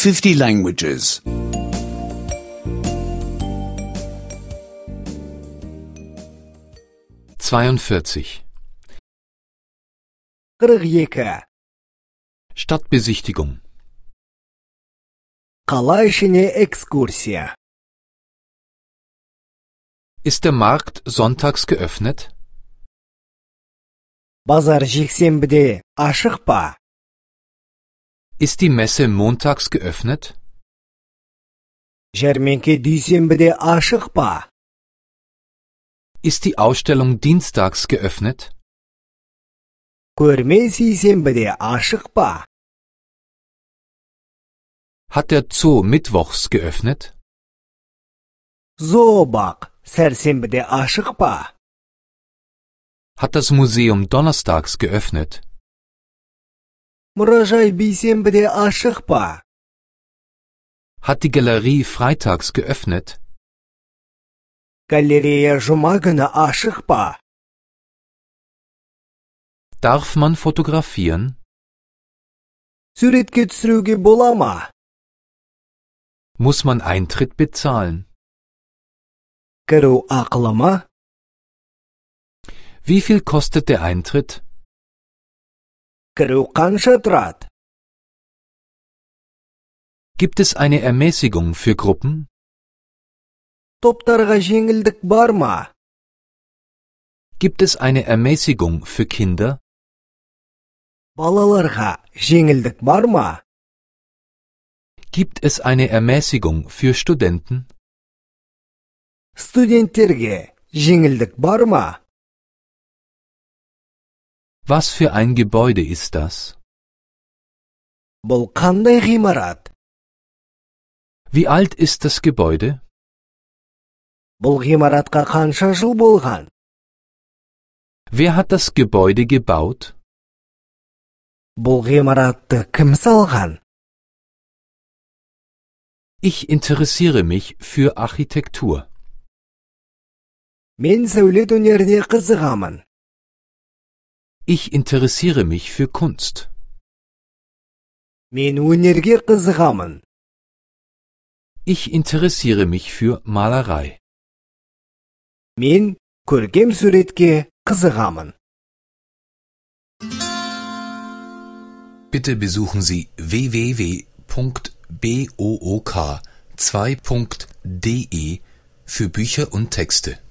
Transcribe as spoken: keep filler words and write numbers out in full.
fifty languages. zweiundvierzig. qirq ikki. Stadtbesichtigung. Qala ishine ekskursiya. Ist der Markt sonntags geöffnet? Bozor jeksenbide ашық pa? Ist die Messe montags geöffnet? Jərmənke duysenbide ашық pa? Ist die Ausstellung dienstags geöffnet? Көрме сейсенбide ашық pa? Hat der Zoo mittwochs geöffnet? Zoobaq sərsenbide ашық pa? Hat das Museum donnerstags geöffnet? Мұражай бейсенбide ашық pa? Hat die Galerie freitags geöffnet? Галерея жұма күні ашық pa? Darf man fotografieren? Суретке түсіруге бола ма? Muss man Eintritt bezahlen? Кіру ақылы ма? Wie viel kostet der Eintritt? Кіру қанша тұрады? Gibt es eine Ermäßigung für Gruppen? Топтарға жеңілдік бар ма? Gibt es eine Ermäßigung für Kinder? Балаларға жеңілдік бар ма? Gibt es eine Ermäßigung für Studenten? Студенттерге жеңілдік бар ма? Was für ein Gebäude ist das? Бұл қандай ғимарат? Wie alt ist das Gebäude? Бұл ғимаратқа қанша жыл болған? Wer hat das Gebäude gebaut? Бұл ғимаратты кім салған? Ich interessiere mich für Architektur. Мен сәулет өнеріне қызығамын. Ich interessiere mich für Kunst. Мен өнерге қызығамын. Ich interessiere mich für Malerei. Мен көркем суретке қызығамын. Bitte besuchen Sie w w w punkt book zwei punkt de für Bücher und Texte.